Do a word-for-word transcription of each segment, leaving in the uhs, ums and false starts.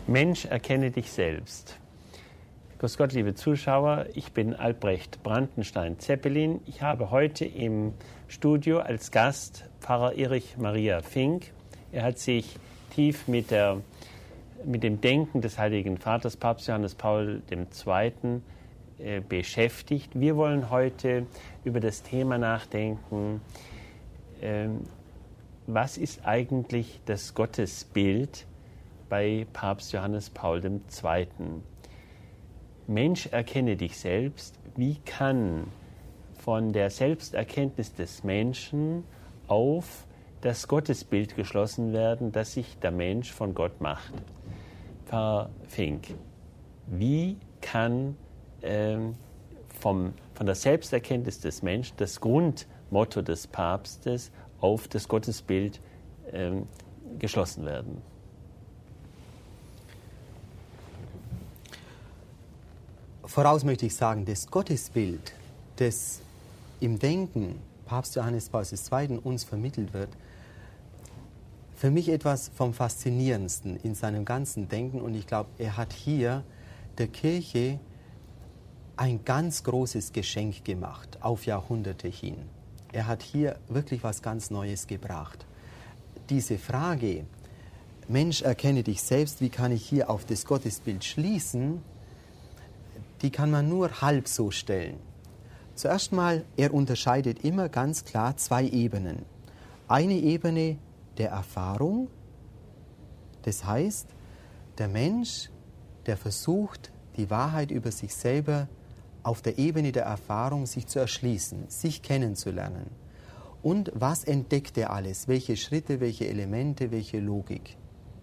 Mensch, erkenne dich selbst. Grüß Gott, liebe Zuschauer, ich bin Albrecht Brandenstein-Zeppelin. Ich habe heute im Studio als Gast Pfarrer Erich Maria Fink. Er hat sich tief mit, der, mit dem Denken des Heiligen Vaters, Papst Johannes Paul der Zweite., äh, beschäftigt. Wir wollen heute über das Thema nachdenken, äh, was ist eigentlich das Gottesbild bei Papst Johannes Paul der Zweite.? Mensch, erkenne dich selbst. Wie kann von der Selbsterkenntnis des Menschen auf das Gottesbild geschlossen werden, das sich der Mensch von Gott macht? Pfarrer Fink, wie kann ähm, vom, von der Selbsterkenntnis des Menschen das Grundmotto des Papstes auf das Gottesbild ähm, geschlossen werden? Voraus möchte ich sagen, das Gottesbild, das im Denken Papst Johannes Paul der Zweite. Uns vermittelt wird, für mich etwas vom Faszinierendsten in seinem ganzen Denken. Und ich glaube, er hat hier der Kirche ein ganz großes Geschenk gemacht, auf Jahrhunderte hin. Er hat hier wirklich was ganz Neues gebracht. Diese Frage, Mensch, erkenne dich selbst, wie kann ich hier auf das Gottesbild schließen, die kann man nur halb so stellen. Zuerst mal, er unterscheidet immer ganz klar zwei Ebenen. Eine Ebene der Erfahrung, das heißt, der Mensch, der versucht, die Wahrheit über sich selber auf der Ebene der Erfahrung sich zu erschließen, sich kennenzulernen. Und was entdeckt er alles? Welche Schritte, welche Elemente, welche Logik?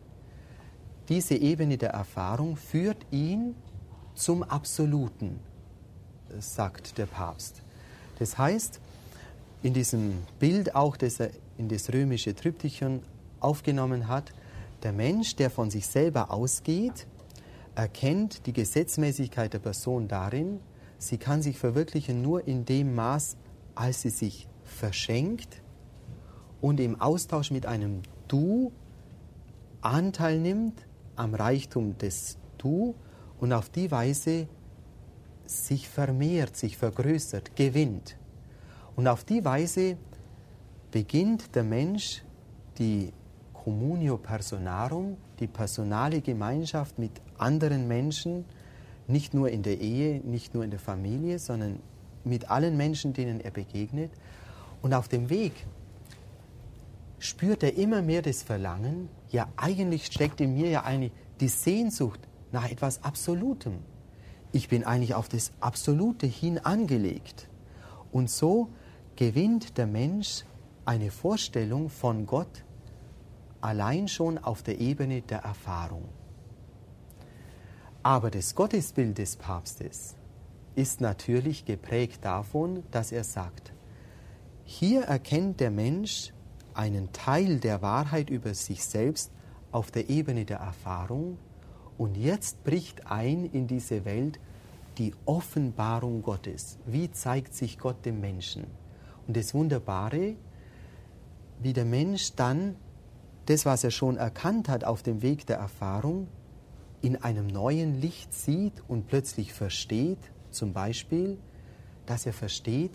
Diese Ebene der Erfahrung führt ihn zum Absoluten, sagt der Papst. Das heißt, in diesem Bild auch, das er in das römische Triptychon aufgenommen hat, der Mensch, der von sich selber ausgeht, erkennt die Gesetzmäßigkeit der Person darin, sie kann sich verwirklichen nur in dem Maß, als sie sich verschenkt und im Austausch mit einem Du Anteil nimmt am Reichtum des Du und auf die Weise sich vermehrt, sich vergrößert, gewinnt. Und auf die Weise beginnt der Mensch die Communio Personarum, die personale Gemeinschaft mit anderen Menschen, nicht nur in der Ehe, nicht nur in der Familie, sondern mit allen Menschen, denen er begegnet. Und auf dem Weg spürt er immer mehr das Verlangen, ja eigentlich steckt in mir ja eine, die Sehnsucht nach etwas Absolutem. Ich bin eigentlich auf das Absolute hin angelegt. Und so gewinnt der Mensch eine Vorstellung von Gott allein schon auf der Ebene der Erfahrung. Aber das Gottesbild des Papstes ist natürlich geprägt davon, dass er sagt, hier erkennt der Mensch einen Teil der Wahrheit über sich selbst auf der Ebene der Erfahrung. Und jetzt bricht ein in diese Welt die Offenbarung Gottes. Wie zeigt sich Gott dem Menschen? Und das Wunderbare, wie der Mensch dann das, was er schon erkannt hat auf dem Weg der Erfahrung, in einem neuen Licht sieht und plötzlich versteht, zum Beispiel, dass er versteht,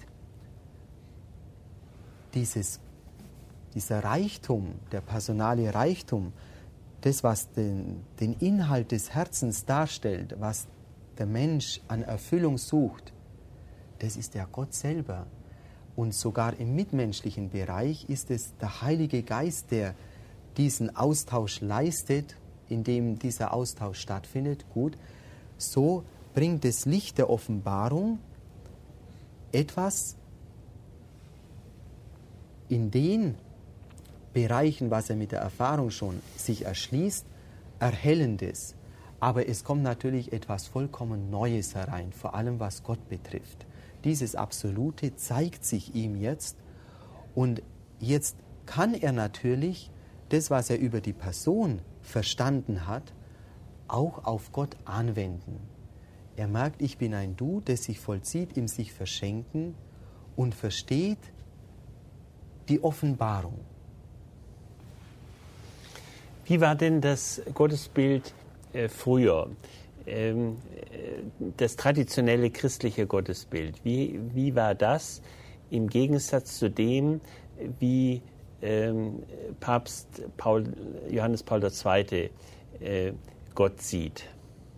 dieses, dieser Reichtum, der personale Reichtum, das, was den, den Inhalt des Herzens darstellt, was der Mensch an Erfüllung sucht, das ist ja Gott selber. Und sogar im mitmenschlichen Bereich ist es der Heilige Geist, der diesen Austausch leistet, in dem dieser Austausch stattfindet. Gut, so bringt das Licht der Offenbarung etwas in den Bereichen, was er mit der Erfahrung schon sich erschließt, Erhellendes. Aber es kommt natürlich etwas vollkommen Neues herein, vor allem was Gott betrifft. Dieses Absolute zeigt sich ihm jetzt und jetzt kann er natürlich das, was er über die Person verstanden hat, auch auf Gott anwenden. Er merkt, ich bin ein Du, das sich vollzieht im sich Verschenken und versteht die Offenbarung. Wie war denn das Gottesbild äh, früher, ähm, das traditionelle christliche Gottesbild, wie, wie war das im Gegensatz zu dem, wie ähm, Papst Paul, Johannes Paul der Zweite äh, Gott sieht?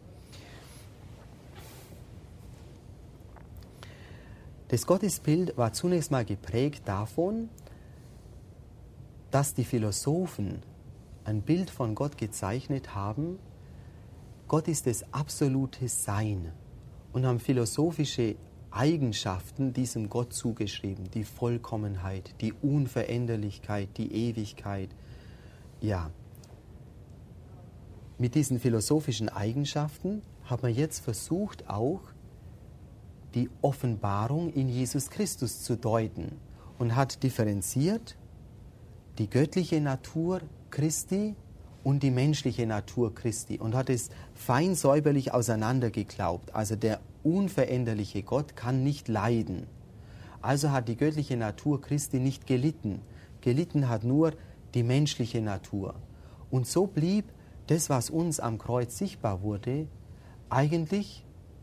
Das Gottesbild war zunächst mal geprägt davon, dass die Philosophen ein Bild von Gott gezeichnet haben. Gott ist das absolute Sein und haben philosophische Eigenschaften diesem Gott zugeschrieben. Die Vollkommenheit, die Unveränderlichkeit, die Ewigkeit. Ja, mit diesen philosophischen Eigenschaften hat man jetzt versucht, auch die Offenbarung in Jesus Christus zu deuten und hat differenziert die göttliche Natur Christi und die menschliche Natur Christi und hat es fein säuberlich auseinandergeklaubt. Also der unveränderliche Gott kann nicht leiden. Also hat die göttliche Natur Christi nicht gelitten. Gelitten hat nur die menschliche Natur. Und so blieb das, was uns am Kreuz sichtbar wurde, eigentlich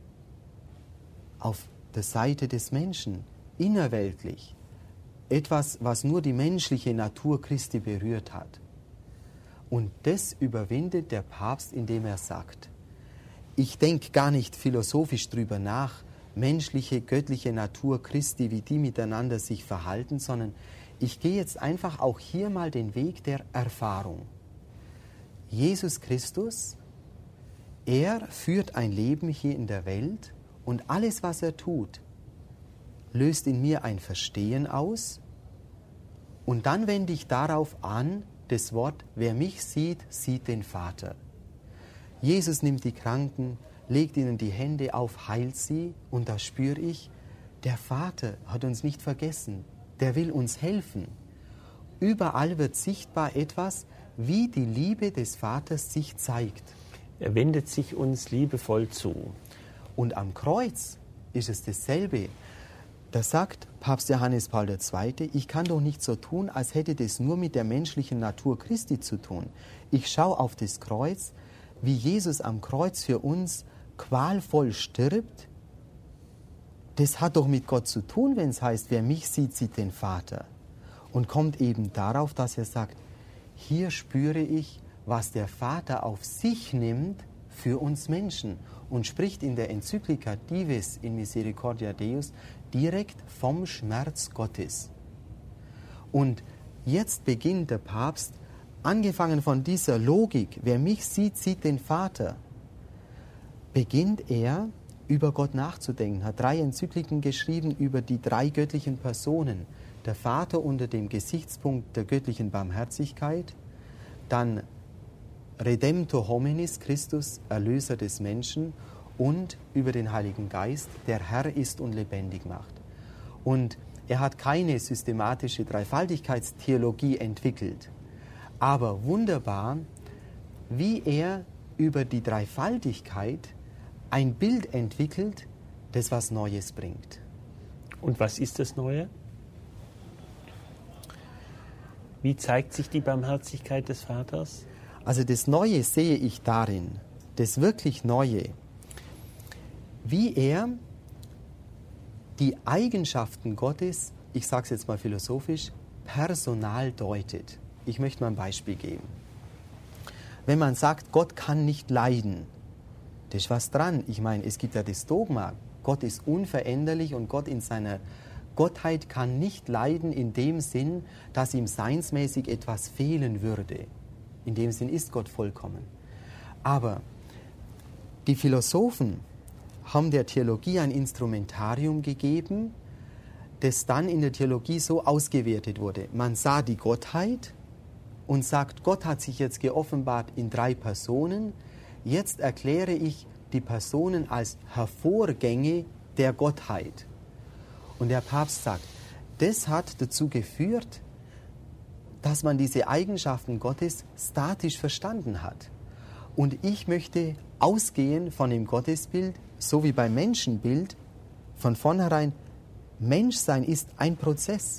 auf der Seite des Menschen, innerweltlich. Etwas, was nur die menschliche Natur Christi berührt hat. Und das überwindet der Papst, indem er sagt, ich denke gar nicht philosophisch drüber nach, menschliche, göttliche Natur Christi, wie die miteinander sich verhalten, sondern ich gehe jetzt einfach auch hier mal den Weg der Erfahrung. Jesus Christus, er führt ein Leben hier in der Welt und alles, was er tut, löst in mir ein Verstehen aus und dann wende ich darauf an, das Wort, wer mich sieht, sieht den Vater. Jesus nimmt die Kranken, legt ihnen die Hände auf, heilt sie und da spüre ich, der Vater hat uns nicht vergessen, der will uns helfen. Überall wird sichtbar etwas, wie die Liebe des Vaters sich zeigt. Er wendet sich uns liebevoll zu. Und am Kreuz ist es dasselbe. Da sagt Papst Johannes Paul der Zweite, ich kann doch nicht so tun, als hätte das nur mit der menschlichen Natur Christi zu tun. Ich schaue auf das Kreuz, wie Jesus am Kreuz für uns qualvoll stirbt. Das hat doch mit Gott zu tun, wenn es heißt, wer mich sieht, sieht den Vater. Und kommt eben darauf, dass er sagt, hier spüre ich, was der Vater auf sich nimmt für uns Menschen und spricht in der Enzyklika Dives in Misericordia Deus direkt vom Schmerz Gottes. Und jetzt beginnt der Papst, angefangen von dieser Logik, wer mich sieht, sieht den Vater, beginnt er über Gott nachzudenken, hat drei Enzykliken geschrieben über die drei göttlichen Personen. Der Vater unter dem Gesichtspunkt der göttlichen Barmherzigkeit, dann Redemptor hominis, Christus, Erlöser des Menschen, und über den Heiligen Geist, der Herr ist und lebendig macht. Und er hat keine systematische Dreifaltigkeitstheologie entwickelt, aber wunderbar, wie er über die Dreifaltigkeit ein Bild entwickelt, das was Neues bringt. Und was ist das Neue? Wie zeigt sich die Barmherzigkeit des Vaters? Also das Neue sehe ich darin, das wirklich Neue, wie er die Eigenschaften Gottes, ich sage es jetzt mal philosophisch, personal deutet. Ich möchte mal ein Beispiel geben. Wenn man sagt, Gott kann nicht leiden, da ist was dran. Ich meine, es gibt ja das Dogma, Gott ist unveränderlich und Gott in seiner Gottheit kann nicht leiden in dem Sinn, dass ihm seinsmäßig etwas fehlen würde. In dem Sinn ist Gott vollkommen. Aber die Philosophen haben der Theologie ein Instrumentarium gegeben, das dann in der Theologie so ausgewertet wurde. Man sah die Gottheit und sagt, Gott hat sich jetzt geoffenbart in drei Personen. Jetzt erkläre ich die Personen als Hervorgänge der Gottheit. Und der Papst sagt, das hat dazu geführt, dass man diese Eigenschaften Gottes statisch verstanden hat. Und ich möchte ausgehen von dem Gottesbild, so wie beim Menschenbild, von vornherein, Menschsein ist ein Prozess,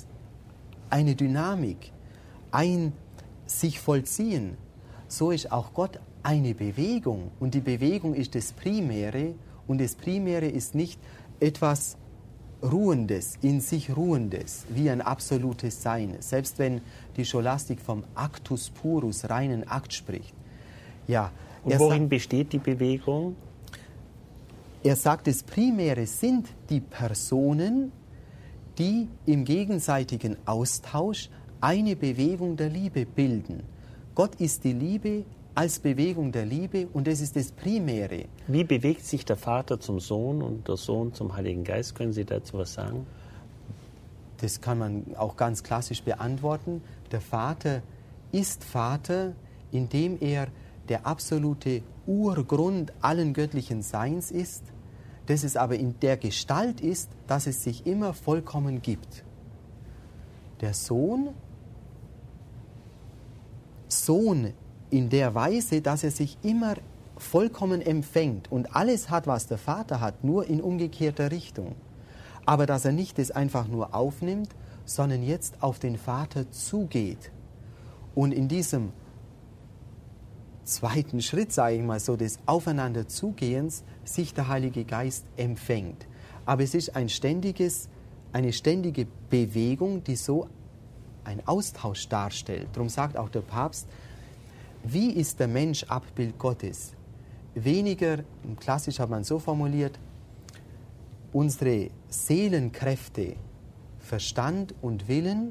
eine Dynamik, ein sich vollziehen. So ist auch Gott eine Bewegung. Und die Bewegung ist das Primäre. Und das Primäre ist nicht etwas Ruhendes, in sich Ruhendes, wie ein absolutes Sein. Selbst wenn die Scholastik vom Actus purus, reinen Akt spricht. Ja, und worin sagt, besteht die Bewegung? Er sagt, das Primäre sind die Personen, die im gegenseitigen Austausch eine Bewegung der Liebe bilden. Gott ist die Liebe als Bewegung der Liebe und das ist das Primäre. Wie bewegt sich der Vater zum Sohn und der Sohn zum Heiligen Geist? Können Sie dazu was sagen? Das kann man auch ganz klassisch beantworten. Der Vater ist Vater, indem er der absolute Urgrund allen göttlichen Seins ist, das es aber in der Gestalt ist, dass es sich immer vollkommen gibt. Der Sohn, Sohn in der Weise, dass er sich immer vollkommen empfängt und alles hat, was der Vater hat, nur in umgekehrter Richtung. Aber dass er nicht das einfach nur aufnimmt, sondern jetzt auf den Vater zugeht. Und in diesem zweiten Schritt, sage ich mal so, des Aufeinanderzugehens, sich der Heilige Geist empfängt. Aber es ist ein ständiges, eine ständige Bewegung, die so einen Austausch darstellt. Darum sagt auch der Papst, wie ist der Mensch Abbild Gottes? Weniger, klassisch hat man so formuliert, unsere Seelenkräfte, Verstand und Willen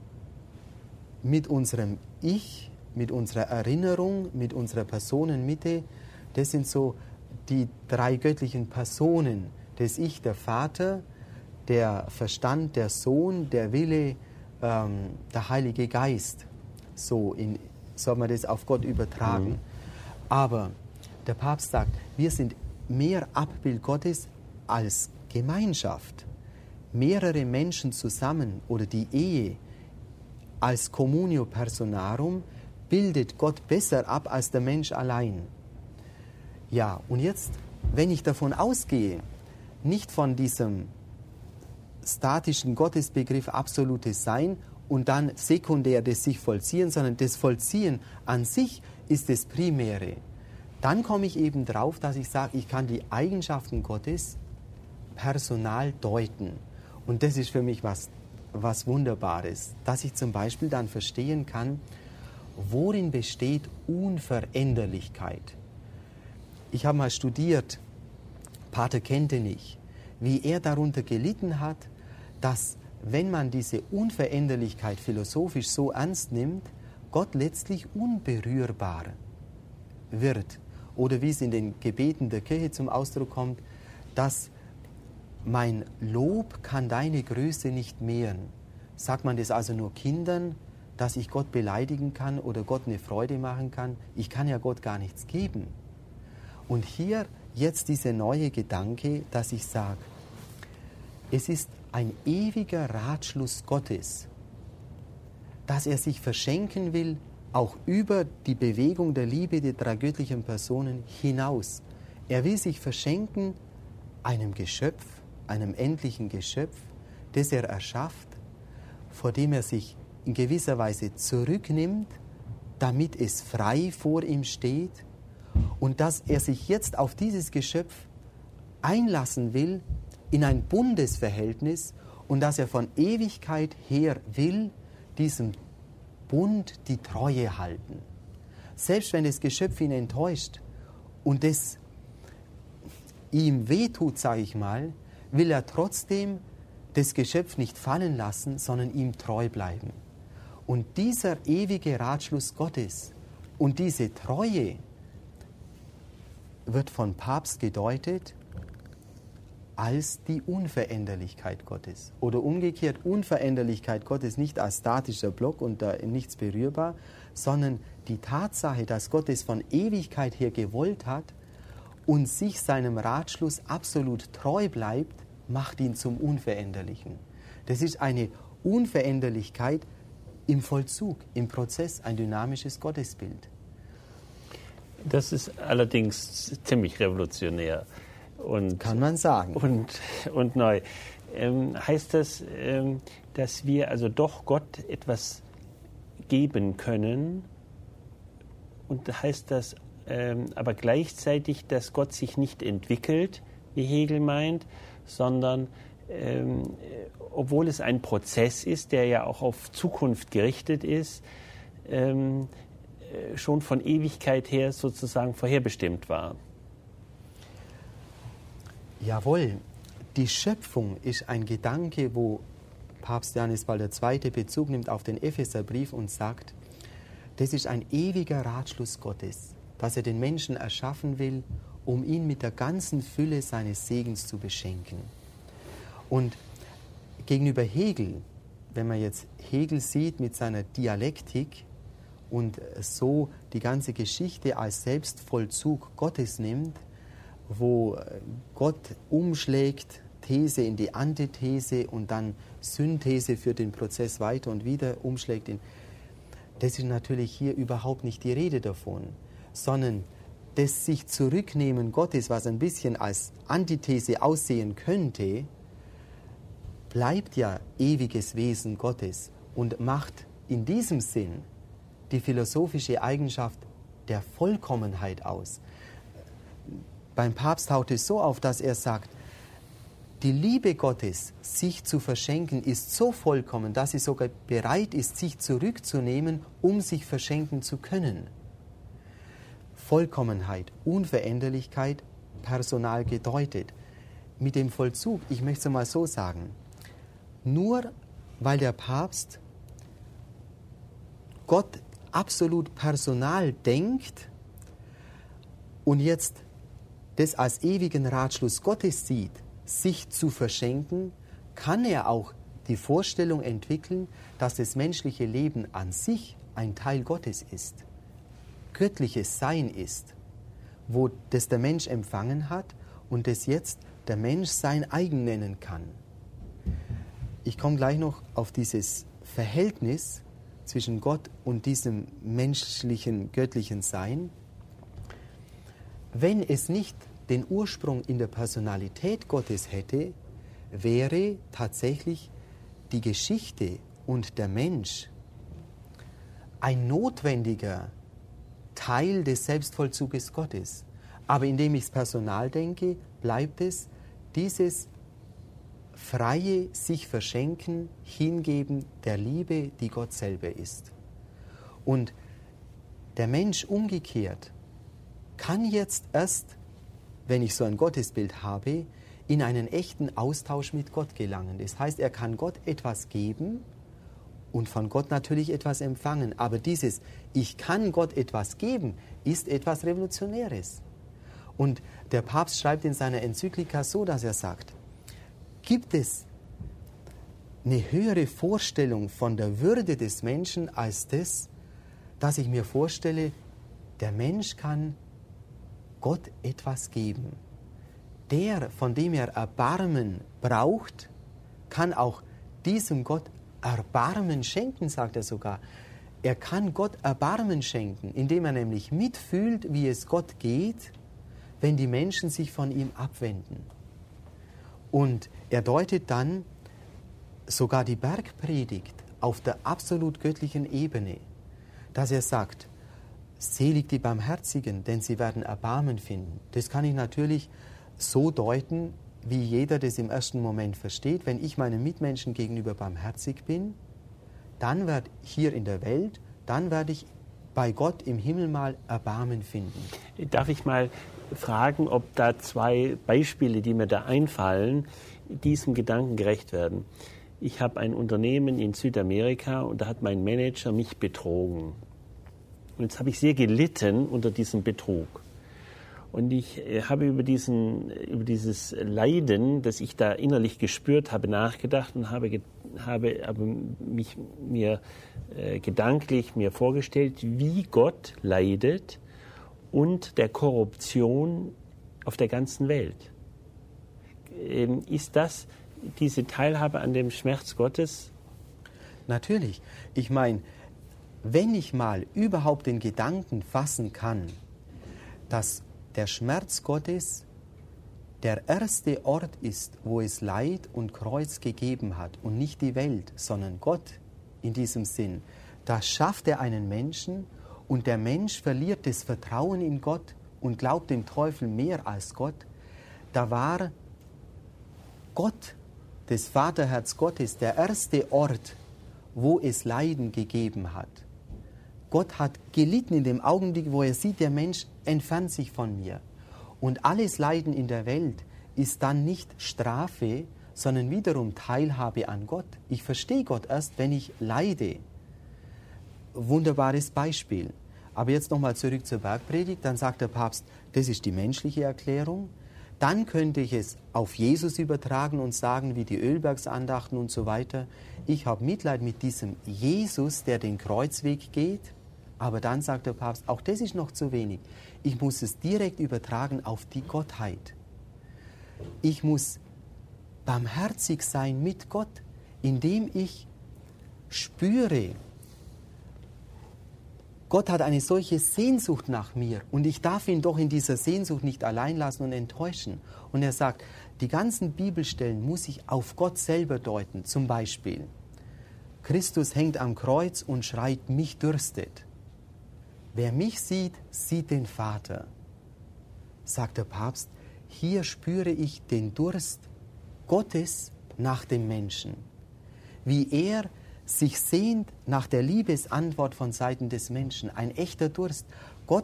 mit unserem Ich, mit unserer Erinnerung, mit unserer Personenmitte, das sind so die drei göttlichen Personen, das Ich, der Vater, der Verstand, der Sohn, der Wille, ähm, der Heilige Geist. So in soll man das auf Gott übertragen. Mhm. Aber der Papst sagt, wir sind mehr Abbild Gottes als Gemeinschaft. Mehrere Menschen zusammen oder die Ehe als Communio Personarum bildet Gott besser ab als der Mensch allein. Ja, und jetzt, wenn ich davon ausgehe, nicht von diesem statischen Gottesbegriff absolutes Sein und dann sekundär das sich vollziehen, sondern das Vollziehen an sich ist das Primäre. Dann komme ich eben drauf, dass ich sage, ich kann die Eigenschaften Gottes personal deuten. Und das ist für mich was, was Wunderbares, dass ich zum Beispiel dann verstehen kann, worin besteht Unveränderlichkeit. Ich habe mal studiert, Pater Kentenich, wie er darunter gelitten hat, dass wenn man diese Unveränderlichkeit philosophisch so ernst nimmt, Gott letztlich unberührbar wird. Oder wie es in den Gebeten der Kirche zum Ausdruck kommt, dass mein Lob kann deine Größe nicht mehren. Sagt man das also nur Kindern, dass ich Gott beleidigen kann oder Gott eine Freude machen kann? Ich kann ja Gott gar nichts geben. Und hier jetzt dieser neue Gedanke, dass ich sage, es ist ein ewiger Ratschluss Gottes, dass er sich verschenken will, auch über die Bewegung der Liebe der drei göttlichen Personen hinaus. Er will sich verschenken einem Geschöpf, einem endlichen Geschöpf, das er erschafft, vor dem er sich in gewisser Weise zurücknimmt, damit es frei vor ihm steht und dass er sich jetzt auf dieses Geschöpf einlassen will, in ein Bundesverhältnis und dass er von Ewigkeit her will, diesem Bund die Treue halten. Selbst wenn das Geschöpf ihn enttäuscht und das ihm wehtut, sage ich mal, will er trotzdem das Geschöpf nicht fallen lassen, sondern ihm treu bleiben. Und dieser ewige Ratschluss Gottes und diese Treue wird von Papst gedeutet als die Unveränderlichkeit Gottes. Oder umgekehrt, Unveränderlichkeit Gottes nicht als statischer Block und da nichts berührbar, sondern die Tatsache, dass Gott es von Ewigkeit her gewollt hat und sich seinem Ratschluss absolut treu bleibt, macht ihn zum Unveränderlichen. Das ist eine Unveränderlichkeit im Vollzug, im Prozess, ein dynamisches Gottesbild. Das ist allerdings ziemlich revolutionär. Und, kann man sagen. Und, und neu. Ähm, heißt das, ähm, dass wir also doch Gott etwas geben können? Und heißt das ähm, aber gleichzeitig, dass Gott sich nicht entwickelt, wie Hegel meint, sondern ähm, obwohl es ein Prozess ist, der ja auch auf Zukunft gerichtet ist, ähm, schon von Ewigkeit her sozusagen vorherbestimmt war. Jawohl, die Schöpfung ist ein Gedanke, wo Papst Johannes Paul der Zweite Bezug nimmt auf den Epheserbrief und sagt, das ist ein ewiger Ratschluss Gottes, dass er den Menschen erschaffen will, um ihn mit der ganzen Fülle seines Segens zu beschenken. Und gegenüber Hegel, wenn man jetzt Hegel sieht mit seiner Dialektik und so die ganze Geschichte als Selbstvollzug Gottes nimmt, wo Gott umschlägt, These in die Antithese und dann Synthese für den Prozess weiter und wieder umschlägt ihn. Das ist natürlich hier überhaupt nicht die Rede davon, sondern das sich zurücknehmen Gottes, was ein bisschen als Antithese aussehen könnte, bleibt ja ewiges Wesen Gottes und macht in diesem Sinn die philosophische Eigenschaft der Vollkommenheit aus. Beim Papst taucht es so auf, dass er sagt, die Liebe Gottes, sich zu verschenken, ist so vollkommen, dass sie sogar bereit ist, sich zurückzunehmen, um sich verschenken zu können. Vollkommenheit, Unveränderlichkeit, personal gedeutet. Mit dem Vollzug, ich möchte es mal so sagen, nur weil der Papst Gott absolut personal denkt und jetzt das als ewigen Ratschluss Gottes sieht, sich zu verschenken, kann er auch die Vorstellung entwickeln, dass das menschliche Leben an sich ein Teil Gottes ist, göttliches Sein ist, wo das der Mensch empfangen hat und das jetzt der Mensch sein eigen nennen kann. Ich komme gleich noch auf dieses Verhältnis zwischen Gott und diesem menschlichen, göttlichen Sein. Wenn es nicht den Ursprung in der Personalität Gottes hätte, wäre tatsächlich die Geschichte und der Mensch ein notwendiger Teil des Selbstvollzuges Gottes. Aber indem ich es personal denke, bleibt es dieses freie sich verschenken, hingeben der Liebe, die Gott selber ist. Und der Mensch umgekehrt kann jetzt erst, wenn ich so ein Gottesbild habe, in einen echten Austausch mit Gott gelangen. Das heißt, er kann Gott etwas geben und von Gott natürlich etwas empfangen. Aber dieses Ich kann Gott etwas geben, ist etwas Revolutionäres. Und der Papst schreibt in seiner Enzyklika so, dass er sagt, gibt es eine höhere Vorstellung von der Würde des Menschen als das, dass ich mir vorstelle, der Mensch kann Gott etwas geben. Der, von dem er Erbarmen braucht, kann auch diesem Gott Erbarmen schenken, sagt er sogar. Er kann Gott Erbarmen schenken, indem er nämlich mitfühlt, wie es Gott geht, wenn die Menschen sich von ihm abwenden. Und er deutet dann sogar die Bergpredigt auf der absolut göttlichen Ebene, dass er sagt, selig die Barmherzigen, denn sie werden Erbarmen finden. Das kann ich natürlich so deuten, wie jeder das im ersten Moment versteht. Wenn ich meinen Mitmenschen gegenüber barmherzig bin, dann werde ich hier in der Welt, dann werde ich bei Gott im Himmel mal Erbarmen finden. Darf ich mal fragen, ob da zwei Beispiele, die mir da einfallen, diesem Gedanken gerecht werden? Ich habe ein Unternehmen in Südamerika und da hat mein Manager mich betrogen. Und jetzt habe ich sehr gelitten unter diesem Betrug. Und ich habe über, diesen, über dieses Leiden, das ich da innerlich gespürt habe, nachgedacht und habe, habe, habe mich mir äh, gedanklich mir vorgestellt, wie Gott leidet und der Korruption auf der ganzen Welt. Ähm, ist das diese Teilhabe an dem Schmerz Gottes? Natürlich. Ich meine, wenn ich mal überhaupt den Gedanken fassen kann, dass der Schmerz Gottes der erste Ort ist, wo es Leid und Kreuz gegeben hat und nicht die Welt, sondern Gott in diesem Sinn, da schafft er einen Menschen und der Mensch verliert das Vertrauen in Gott und glaubt dem Teufel mehr als Gott, da war Gott, das Vaterherz Gottes, der erste Ort, wo es Leiden gegeben hat. Gott hat gelitten in dem Augenblick, wo er sieht, der Mensch entfernt sich von mir. Und alles Leiden in der Welt ist dann nicht Strafe, sondern wiederum Teilhabe an Gott. Ich verstehe Gott erst, wenn ich leide. Wunderbares Beispiel. Aber jetzt nochmal zurück zur Bergpredigt. Dann sagt der Papst, das ist die menschliche Erklärung. Dann könnte ich es auf Jesus übertragen und sagen, wie die Ölbergsandachten und so weiter. Ich habe Mitleid mit diesem Jesus, der den Kreuzweg geht. Aber dann sagt der Papst, auch das ist noch zu wenig. Ich muss es direkt übertragen auf die Gottheit. Ich muss barmherzig sein mit Gott, indem ich spüre, Gott hat eine solche Sehnsucht nach mir und ich darf ihn doch in dieser Sehnsucht nicht allein lassen und enttäuschen. Und er sagt, die ganzen Bibelstellen muss ich auf Gott selber deuten. Zum Beispiel, Christus hängt am Kreuz und schreit, mich dürstet. Wer mich sieht, sieht den Vater. Sagt der Papst, hier spüre ich den Durst Gottes nach dem Menschen. Wie er sich sehnt nach der Liebesantwort von Seiten des Menschen. Ein echter Durst. Gott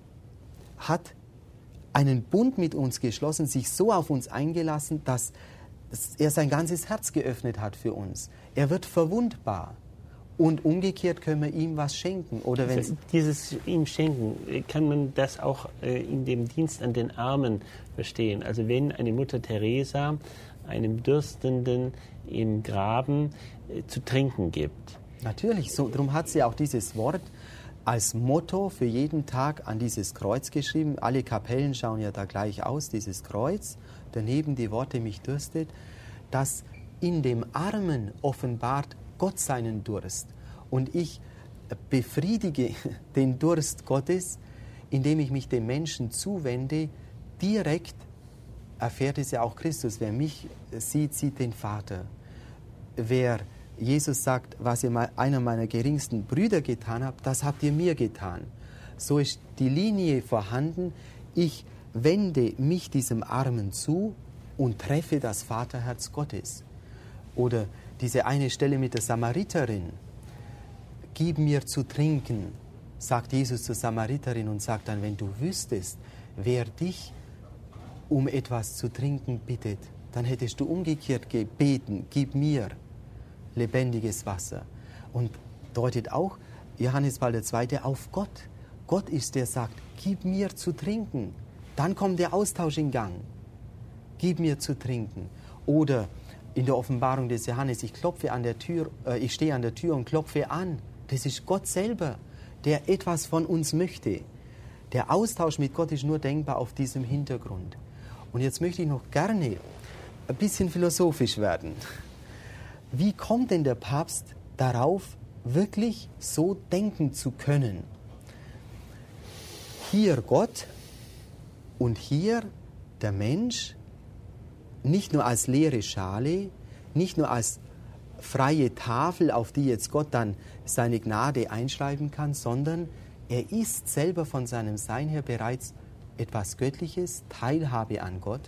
hat einen Bund mit uns geschlossen, sich so auf uns eingelassen, dass er sein ganzes Herz geöffnet hat für uns. Er wird verwundbar. Und umgekehrt können wir ihm was schenken. Oder wenn also dieses ihm schenken, kann man das auch in dem Dienst an den Armen verstehen. Also wenn eine Mutter Teresa einem Dürstenden im Graben äh, zu trinken gibt. Natürlich, so, darum hat sie auch dieses Wort als Motto für jeden Tag an dieses Kreuz geschrieben. Alle Kapellen schauen ja da gleich aus, dieses Kreuz. Daneben die Worte, mich dürstet. Dass in dem Armen offenbart Gott seinen Durst. Und ich befriedige den Durst Gottes, indem ich mich dem Menschen zuwende, direkt erfährt es ja auch Christus. Wer mich sieht, sieht den Vater. Wer Jesus sagt, was ihr einer meiner geringsten Brüder getan habt, das habt ihr mir getan. So ist die Linie vorhanden. Ich wende mich diesem Armen zu und treffe das Vaterherz Gottes. Oder diese eine Stelle mit der Samariterin. Gib mir zu trinken, sagt Jesus zur Samariterin und sagt dann, wenn du wüsstest, wer dich um etwas zu trinken bittet, dann hättest du umgekehrt gebeten, gib mir lebendiges Wasser. Und deutet auch Johannes Paul der Zweite auf Gott. Gott ist, der sagt, gib mir zu trinken. Dann kommt der Austausch in Gang. Gib mir zu trinken. Oder in der Offenbarung des Johannes, ich klopfe an der Tür, äh, ich stehe an der Tür und klopfe an. Das ist Gott selber, der etwas von uns möchte. Der Austausch mit Gott ist nur denkbar auf diesem Hintergrund. Und jetzt möchte ich noch gerne ein bisschen philosophisch werden. Wie kommt denn der Papst darauf, wirklich so denken zu können? Hier Gott und hier der Mensch, nicht nur als leere Schale, nicht nur als freie Tafel, auf die jetzt Gott dann seine Gnade einschreiben kann, sondern er ist selber von seinem Sein her bereits etwas Göttliches, Teilhabe an Gott.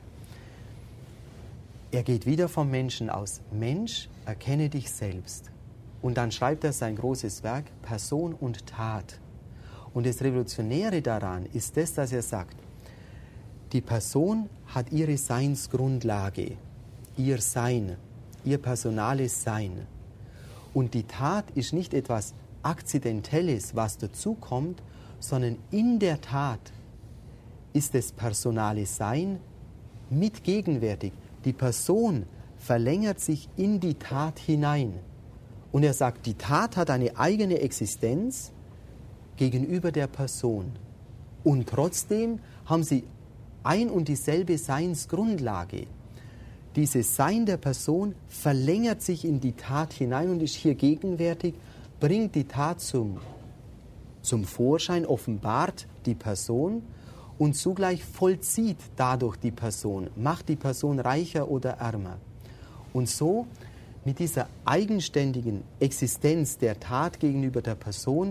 Er geht wieder vom Menschen aus. Mensch, erkenne dich selbst. Und dann schreibt er sein großes Werk, Person und Tat. Und das Revolutionäre daran ist das, dass er sagt, die Person hat ihre Seinsgrundlage, ihr Sein, ihr personales Sein. Und die Tat ist nicht etwas Akzidentelles, was dazukommt, sondern in der Tat ist das personale Sein mit gegenwärtig. Die Person verlängert sich in die Tat hinein. Und er sagt, die Tat hat eine eigene Existenz gegenüber der Person. Und trotzdem haben sie ein und dieselbe Seinsgrundlage. Dieses Sein der Person verlängert sich in die Tat hinein und ist hier gegenwärtig, bringt die Tat zum, zum Vorschein, offenbart die Person und zugleich vollzieht dadurch die Person, macht die Person reicher oder ärmer. Und so mit dieser eigenständigen Existenz der Tat gegenüber der Person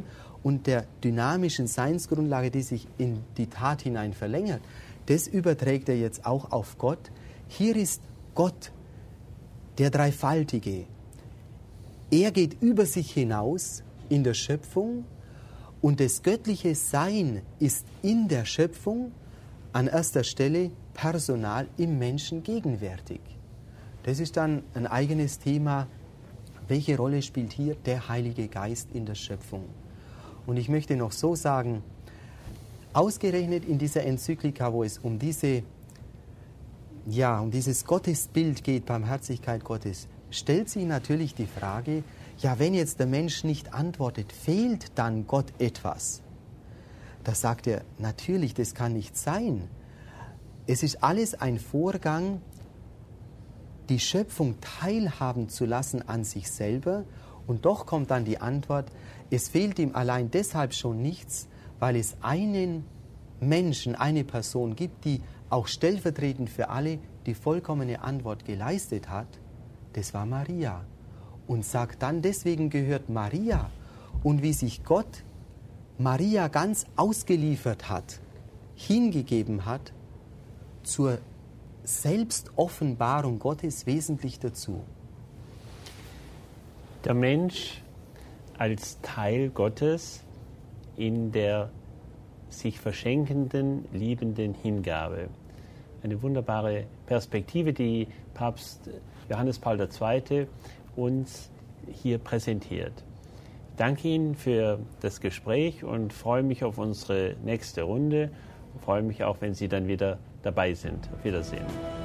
und der dynamischen Seinsgrundlage, die sich in die Tat hinein verlängert, das überträgt er jetzt auch auf Gott. Hier ist Gott, der Dreifaltige. Er geht über sich hinaus in der Schöpfung und das göttliche Sein ist in der Schöpfung an erster Stelle personal im Menschen gegenwärtig. Das ist dann ein eigenes Thema. Welche Rolle spielt hier der Heilige Geist in der Schöpfung? Und ich möchte noch so sagen, ausgerechnet in dieser Enzyklika, wo es um diese, ja, um dieses Gottesbild geht, Barmherzigkeit Gottes, stellt sich natürlich die Frage, ja, wenn jetzt der Mensch nicht antwortet, fehlt dann Gott etwas? Da sagt er, natürlich, das kann nicht sein. Es ist alles ein Vorgang, die Schöpfung teilhaben zu lassen an sich selber. Und doch kommt dann die Antwort, es fehlt ihm allein deshalb schon nichts, weil es einen Menschen, eine Person gibt, die auch stellvertretend für alle die vollkommene Antwort geleistet hat. Das war Maria. Und sagt dann, deswegen gehört Maria. Und wie sich Gott Maria ganz ausgeliefert hat, hingegeben hat, zur Selbstoffenbarung Gottes wesentlich dazu. Der Mensch als Teil Gottes in der sich verschenkenden, liebenden Hingabe. Eine wunderbare Perspektive, die Papst Johannes Paul der Zweite uns hier präsentiert. Ich danke Ihnen für das Gespräch und freue mich auf unsere nächste Runde. Ich freue mich auch, wenn Sie dann wieder dabei sind. Auf Wiedersehen.